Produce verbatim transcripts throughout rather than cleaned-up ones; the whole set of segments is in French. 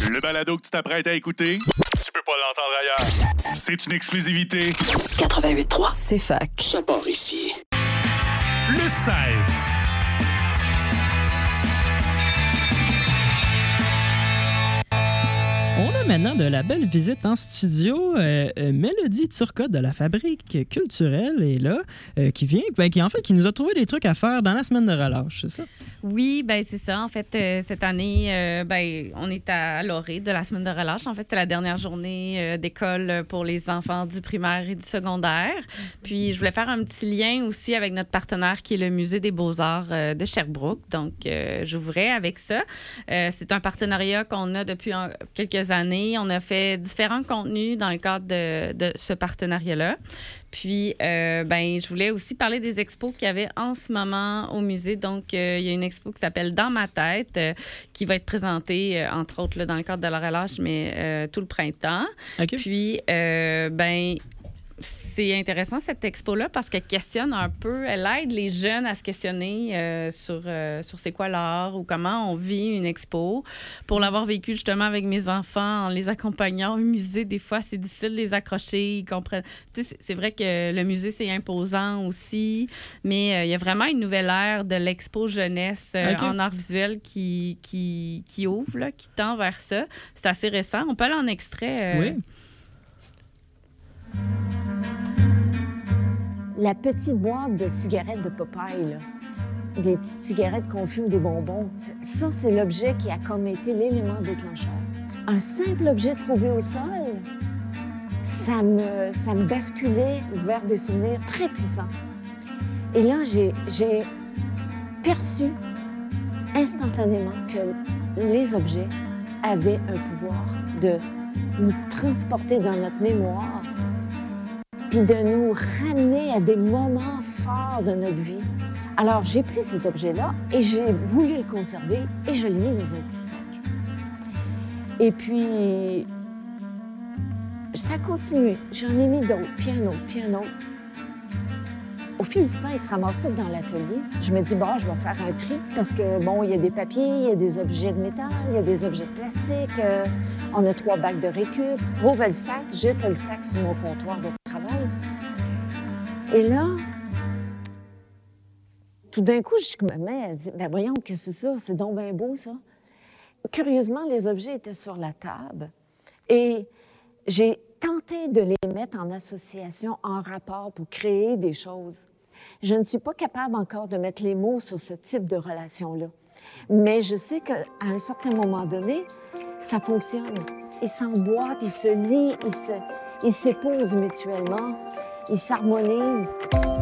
Le balado que tu t'apprêtes à écouter, tu peux pas l'entendre ailleurs. C'est une exclusivité. quatre-vingt-huit trois, c'est fac. Ça part ici. Le seize. On a maintenant de la belle visite en studio. Euh, euh, Mélodie Turcotte de la Fabrique culturelle est là, euh, qui vient, ben, qui en fait, qui nous a trouvé des trucs à faire dans la semaine de relâche, c'est ça? Oui, ben c'est ça. En fait, euh, cette année, euh, ben, on est à l'orée de la semaine de relâche. En fait, c'est la dernière journée euh, d'école pour les enfants du primaire et du secondaire. Puis, je voulais faire un petit lien aussi avec notre partenaire qui est le Musée des beaux-arts euh, de Sherbrooke. Donc, euh, j'ouvrais avec ça. Euh, c'est un partenariat qu'on a depuis en, quelques années. On a fait différents contenus dans le cadre de, de ce partenariat-là. Puis, euh, ben, je voulais aussi parler des expos qu'il y avait en ce moment au musée. Donc, euh, il y a une expo qui s'appelle Dans ma tête, euh, qui va être présentée, euh, entre autres, là, dans le cadre de la relâche, mais euh, tout le printemps. Okay. Puis, euh, ben, c'est intéressant, cette expo-là, parce qu'elle questionne un peu, elle aide les jeunes à se questionner euh, sur, euh, sur c'est quoi l'art ou comment on vit une expo. Pour l'avoir vécu justement avec mes enfants, en les accompagnant au musée, des fois, c'est difficile de les accrocher. Ils comprennent. Tu sais, c'est vrai que le musée, c'est imposant aussi, mais euh, il y a vraiment une nouvelle ère de l'expo jeunesse euh, okay. en art visuel qui, qui, qui ouvre, là, qui tend vers ça. C'est assez récent. On peut aller en extrait. Euh, oui. La petite boîte de cigarettes de Popeye, là, des petites cigarettes qu'on fume, des bonbons, ça, c'est l'objet qui a comme été l'élément déclencheur. Un simple objet trouvé au sol, ça me, ça me basculait vers des souvenirs très puissants. Et là, j'ai, j'ai perçu instantanément que les objets avaient un pouvoir de nous transporter dans notre mémoire puis de nous ramener à des moments forts de notre vie. Alors, j'ai pris cet objet-là et j'ai voulu le conserver et je l'ai mis dans un petit sac. Et puis, ça a continué. J'en ai mis d'autres, puis un autre, puis un autre. Au fil du temps, ils se ramassent tous dans l'atelier. Je me dis, bon, je vais faire un tri parce que, bon, il y a des papiers, il y a des objets de métal, il y a des objets de plastique. Euh, on a trois bacs de récup. Ouvre le sac, jette le sac sur mon comptoir de travail. Et là, tout d'un coup, je me mets à dire, ben voyons, qu'est-ce que c'est ça? C'est donc bien beau, ça. Curieusement, les objets étaient sur la table et j'ai tenté de les mettre en association, en rapport pour créer des choses. Je ne suis pas capable encore de mettre les mots sur ce type de relation-là. Mais je sais qu'à un certain moment donné, ça fonctionne. Ils s'emboîtent, ils se lient, ils, se, ils s'épousent mutuellement, ils s'harmonisent.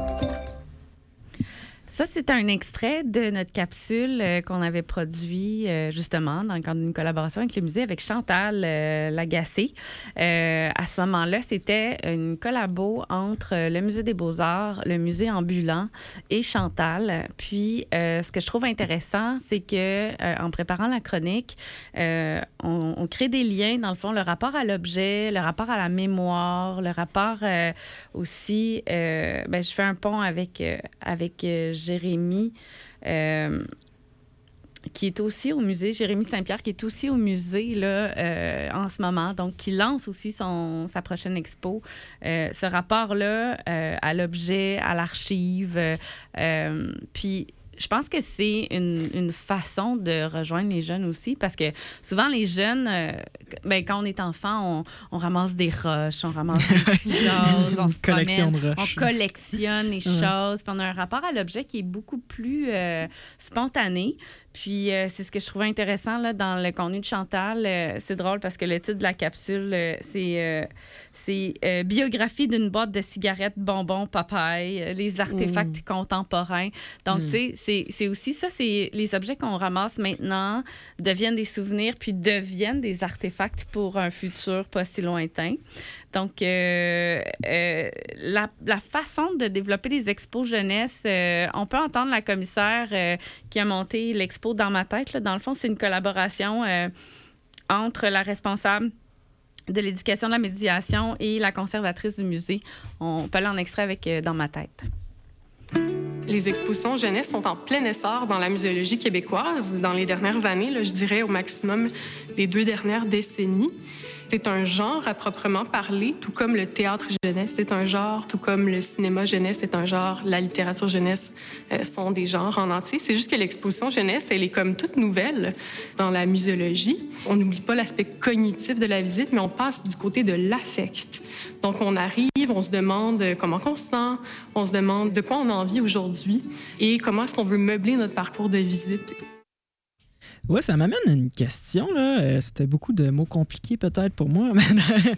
Ça, c'est un extrait de notre capsule euh, qu'on avait produit euh, justement dans le cadre d'une collaboration avec le musée avec Chantal euh, Lagacé. Euh, à ce moment-là, c'était une collabo entre le Musée des beaux-arts, le musée ambulant et Chantal. Puis, euh, ce que je trouve intéressant, c'est que euh, en préparant la chronique, euh, on, on crée des liens, dans le fond, le rapport à l'objet, le rapport à la mémoire, le rapport euh, aussi... Euh, ben, je fais un pont avec, euh, avec euh, Jérémy, euh, qui est aussi au musée, Jérémy Saint-Pierre, qui est aussi au musée là, euh, en ce moment, donc qui lance aussi son, sa prochaine expo. Euh, ce rapport-là euh, à l'objet, à l'archive, euh, puis je pense que c'est une, une façon de rejoindre les jeunes aussi, parce que souvent, les jeunes, euh, ben, quand on est enfant, on, on ramasse des roches, on ramasse des petites choses, on se collection promène, de roches. on collectionne les choses, puis on a un rapport à l'objet qui est beaucoup plus euh, spontané. Puis euh, c'est ce que je trouvais intéressant là, dans le contenu de Chantal. Euh, c'est drôle parce que le titre de la capsule, euh, c'est, euh, c'est euh, Biographie d'une boîte de cigarettes, bonbons, Popeye, euh, les artefacts mmh. contemporains. Donc, mmh. tu sais, c'est, c'est aussi ça, c'est les objets qu'on ramasse maintenant deviennent des souvenirs puis deviennent des artefacts pour un futur pas si lointain. Donc, euh, euh, la, la façon de développer des expos jeunesse, euh, on peut entendre la commissaire euh, qui a monté l'expo Dans ma tête. Là. Dans le fond, c'est une collaboration euh, entre la responsable de l'éducation de la médiation et la conservatrice du musée. On peut aller en extrait avec euh, Dans ma tête. Les expositions jeunesse sont en plein essor dans la muséologie québécoise dans les dernières années, là, je dirais au maximum les deux dernières décennies. C'est un genre à proprement parler, tout comme le théâtre jeunesse est un genre, tout comme le cinéma jeunesse est un genre, la littérature jeunesse euh, sont des genres en entier. C'est juste que l'exposition jeunesse, elle est comme toute nouvelle dans la muséologie. On n'oublie pas l'aspect cognitif de la visite, mais on passe du côté de l'affect. Donc, on arrive, on se demande comment on se sent, on se demande de quoi on a envie aujourd'hui et comment est-ce qu'on veut meubler notre parcours de visite. Ouais, ça m'amène à une question, là. Euh, c'était beaucoup de mots compliqués, peut-être, pour moi. Mais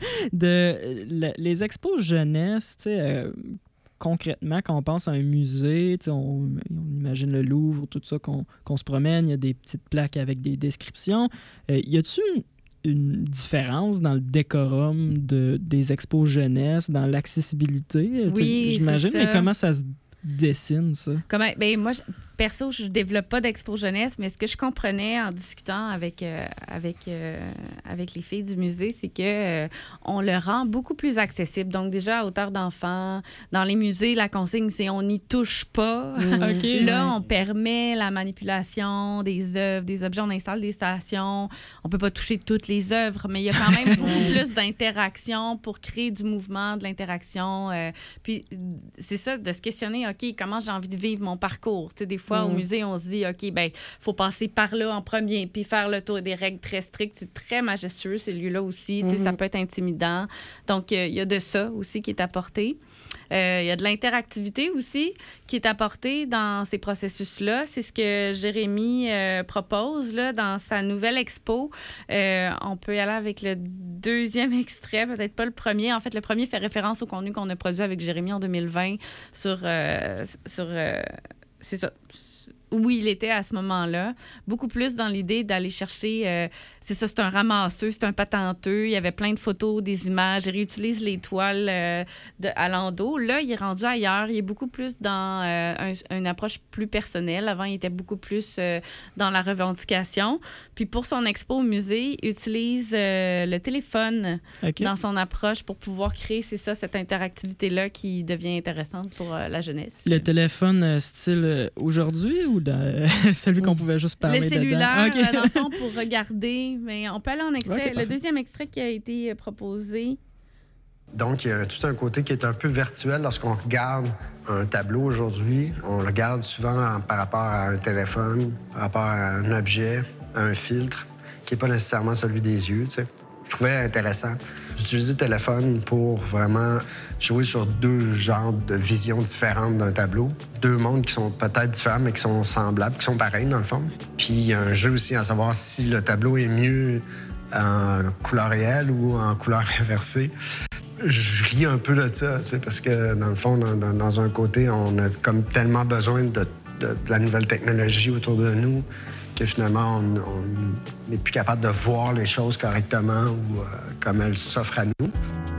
de, le, les expos jeunesse, tu sais, euh, concrètement, quand on pense à un musée, tu sais, on, on imagine le Louvre, tout ça, qu'on, qu'on se promène, il y a des petites plaques avec des descriptions. Euh, y a-t-il une, une différence dans le décorum de, des expos jeunesse, dans l'accessibilité? Oui, j'imagine, c'est ça. Mais comment ça se dessine, ça? Comment, ben moi, je, perso, je développe pas d'expo jeunesse, mais ce que je comprenais en discutant avec, euh, avec, euh, avec les filles du musée, c'est que euh, on le rend beaucoup plus accessible. Donc, déjà, à hauteur d'enfants, dans les musées, la consigne, c'est on n'y touche pas. Mmh. Okay, Là, ouais. on permet la manipulation des œuvres, des objets, on installe des stations. On peut pas toucher toutes les œuvres, mais il y a quand même beaucoup plus d'interaction pour créer du mouvement, de l'interaction. Euh, puis, c'est ça, de se questionner, OK, comment j'ai envie de vivre mon parcours? Tu sais, des fois, mm. au musée, on se dit, OK, ben faut passer par là en premier, puis faire le tour des règles très strictes. C'est très majestueux, ces lieux-là aussi. Mm-hmm. Tu sais, ça peut être intimidant. Donc, il euh, y a de ça aussi qui est apporté. Il euh, y a de l'interactivité aussi qui est apportée dans ces processus-là. C'est ce que Jérémy euh, propose là, dans sa nouvelle expo. Euh, on peut y aller avec le deuxième extrait, peut-être pas le premier. En fait, le premier fait référence au contenu qu'on a produit avec Jérémy en deux mille vingt sur... Euh, sur euh, c'est ça. Où il était à ce moment-là. Beaucoup plus dans l'idée d'aller chercher... Euh, c'est ça, c'est un ramasseux, c'est un patenteux. Il y avait plein de photos, des images. Il réutilise les toiles euh, de, à l'endos. Là, il est rendu ailleurs. Il est beaucoup plus dans euh, un, une approche plus personnelle. Avant, il était beaucoup plus euh, dans la revendication. Puis pour son expo au musée, il utilise euh, le téléphone okay. dans son approche pour pouvoir créer, c'est ça, cette interactivité-là qui devient intéressante pour euh, la jeunesse. Le téléphone euh, style euh, aujourd'hui ou dans, euh, celui qu'on pouvait juste parler dedans? Le cellulaire, okay. euh, dans le fond, pour regarder. Mais on peut aller en extrait. Okay, le deuxième extrait qui a été proposé. Donc, il y a tout un côté qui est un peu virtuel lorsqu'on regarde un tableau aujourd'hui. On le regarde souvent en, par rapport à un téléphone, par rapport à un objet, à un filtre, qui n'est pas nécessairement celui des yeux, tu sais. Je trouvais intéressant d'utiliser le téléphone pour vraiment jouer sur deux genres de visions différentes d'un tableau. Deux mondes qui sont peut-être différents, mais qui sont semblables, qui sont pareils, dans le fond. Puis il y a un jeu aussi à savoir si le tableau est mieux en couleur réelle ou en couleur inversée. Je ris un peu de ça, tu sais, parce que, dans le fond, dans, dans, dans un côté, on a comme tellement besoin de, de, de la nouvelle technologie autour de nous que finalement, on n'est plus capable de voir les choses correctement ou euh, comme elles s'offrent à nous.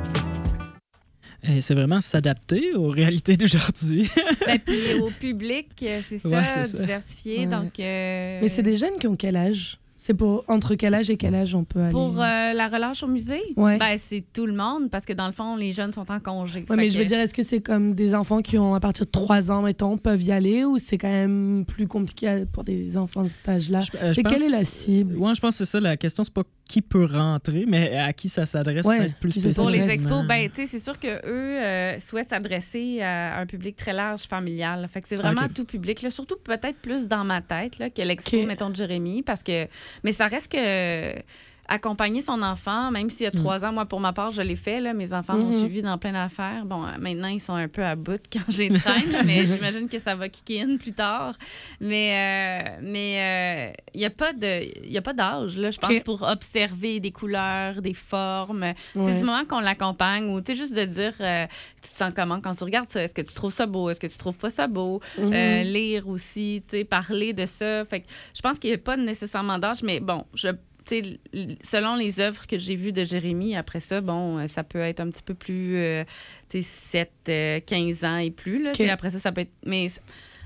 Et c'est vraiment s'adapter aux réalités d'aujourd'hui. Ben, puis au public, c'est ça, ouais, c'est ça. diversifié. Ouais. Donc, euh... Mais c'est des jeunes qui ont quel âge? C'est pour entre quel âge et quel âge on peut aller? Pour euh, la relâche au musée? Ouais. Ben, c'est tout le monde, parce que dans le fond, les jeunes sont en congé. Oui, mais que... je veux dire, est-ce que c'est comme des enfants qui ont à partir de trois ans, mettons, peuvent y aller, ou c'est quand même plus compliqué pour des enfants de cet âge-là? Je, euh, je quelle pense, est la cible? Oui, je pense que c'est ça. La question, c'est pas qui peut rentrer, mais à qui ça s'adresse ouais, peut-être plus spécifiquement. spécifiquement. Pour les expos, ben, tu sais, c'est sûr qu'eux euh, souhaitent s'adresser à un public très large, familial. Fait que c'est vraiment okay. tout public, là, surtout peut-être plus dans ma tête là, que l'expo, okay. mettons, de Jérémy, parce que... Mais ça reste que Euh, accompagner son enfant, même s'il y a trois mmh. ans, moi, pour ma part, je l'ai fait. Là, mes enfants m'ont mmh. suivi dans plein d'affaires. Bon, euh, maintenant, ils sont un peu à bout quand je les traîne, mais j'imagine que ça va kicker in plus tard. Mais il euh, mais, euh, n'y a pas de, y a pas d'âge, là, je pense, okay. pour observer des couleurs, des formes. Ouais. Du moment qu'on l'accompagne, ou juste de dire, euh, tu te sens comment quand tu regardes ça? Est-ce que tu trouves ça beau? Est-ce que tu trouves pas ça beau? Mmh. Euh, lire aussi, parler de ça. Fait que je pense qu'il n'y a pas nécessairement d'âge, mais bon, je T'sais, selon les œuvres que j'ai vues de Jérémy, après ça, bon, ça peut être un petit peu plus euh, sept, quinze ans et plus. Là, okay. Après ça, ça peut être... Mais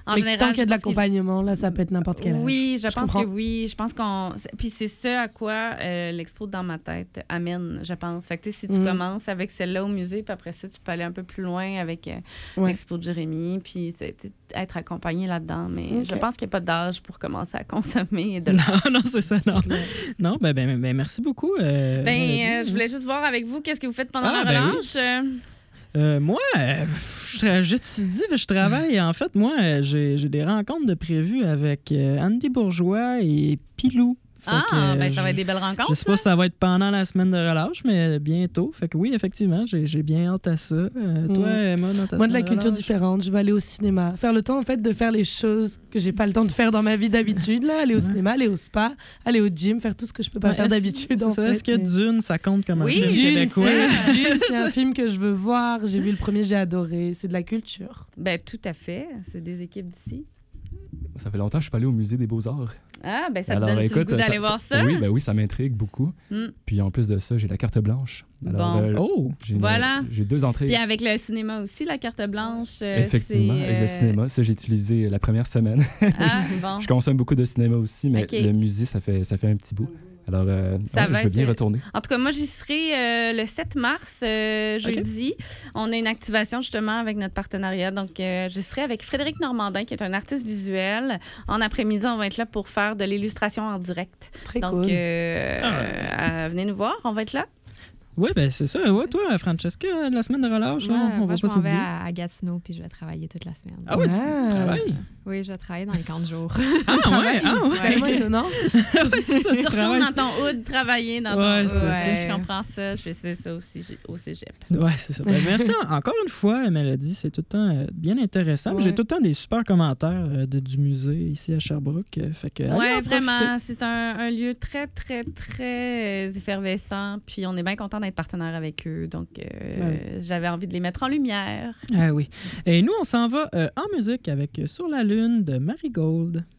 En Mais général, tant qu'il y a de je pense qu'il- l'accompagnement, là, ça peut être n'importe quel âge. Oui, je, Je pense comprends. que oui. Je pense qu'on. Puis c'est ce à quoi euh, l'expo dans ma tête amène, je pense. Fait que tu sais, si tu Mhm. commences avec celle-là au musée, puis après ça, tu peux aller un peu plus loin avec euh, Ouais. l'expo de Jérémy, puis c'est- tu sais, être accompagné là-dedans. Mais Ok. je pense qu'il n'y a pas d'âge pour commencer à consommer et de Non, non, c'est ça, non. Non, ben, ben, ben, merci beaucoup. euh, Ben, Mélodie. euh, je voulais juste voir avec vous qu'est-ce que vous faites pendant Ah, la ben oui. relâche. Euh, Euh, moi, euh, je tra- j'étudie, je travaille. En fait, moi, euh, j'ai j'ai des rencontres de prévues avec euh, Andy Bourgeois et Pilou. Fait Ah, que, euh, ben ça va je- être des belles rencontres. Je sais pas si ça va être pendant la semaine de relâche, mais bientôt. Fait que oui, effectivement, j'ai j'ai bien hâte à ça. Euh, toi, Mm. Emma, dans ta Moi, de la semaine culture relâche? différente. Je vais aller au cinéma. Faire le temps, en fait, de faire les choses que j'ai pas le temps de faire dans ma vie d'habitude. Là. Aller au cinéma, aller au spa, aller au gym, faire tout ce que je peux pas Ouais, faire est-ce- d'habitude. c'est en ça, fait, Est-ce que mais- Dune, ça compte comme Oui, un film Dune, québécois? c'est Dune, c'est un film que je veux voir. J'ai vu le premier, j'ai adoré. C'est de la culture. Ben tout à fait. C'est des équipes d'ici. Ça fait longtemps que je suis pas allé au musée des Beaux-Arts. Ah, ben ça te Alors, donne le écoute, goût d'aller voir ça? Oui, ben oui, ça m'intrigue beaucoup. Mm. Puis en plus de ça, j'ai la carte blanche. Alors, Bon. euh, Oh! j'ai une- Voilà. j'ai deux entrées. Puis avec le cinéma aussi, la carte blanche. euh, Effectivement, c'est, avec le euh, cinéma. Ça, j'ai utilisé la première semaine. Ah, bon. Je consomme beaucoup de cinéma aussi, mais Ok. le musée, ça fait, ça fait un petit bout. Alors, euh, Ça ouais, va je veux bien être- retourner. En tout cas, moi, j'y serai euh, le sept mars, euh, jeudi. On a une activation justement avec notre partenariat. Donc, euh, j'y serai avec Frédéric Normandin, qui est un artiste visuel. En après-midi, on va être là pour faire de l'illustration en direct. Très Donc, cool. euh, Ah. euh, venez nous voir, on va être là. Oui, ben c'est ça. Ouais, toi, Francesca, de la semaine de relâche, là, Ouais, on moi, va je pas m'en vais t'oublier. à, à Gatineau, puis je vais travailler toute la semaine. Ah ouais, tu, Ah, tu travailles? Oui, je vais travailler dans les camps de jour. Ah ouais, ah C'est ouais. tellement étonnant. Ouais, c'est ça, Tu tu retournes travailles. dans ton hood, travailler dans Ouais, ton c'est hood. ça. Je comprends ça. Je fais ça aussi j'ai- au cégep. Ouais, c'est ça. Ben, merci en- encore une fois, Mélodie. C'est tout le temps euh, bien intéressant. Ouais. J'ai tout le temps des super commentaires euh, de, du musée ici à Sherbrooke. euh, Fait que, allez Oui, en profiter. vraiment. C'est un, un lieu très, très, très euh, effervescent. Puis on est bien content d'être partenaire avec eux. Donc, euh, j'avais envie de les mettre en lumière. Ah oui. Et nous, on s'en va euh, en musique avec euh, Sur la Lune de Marigold.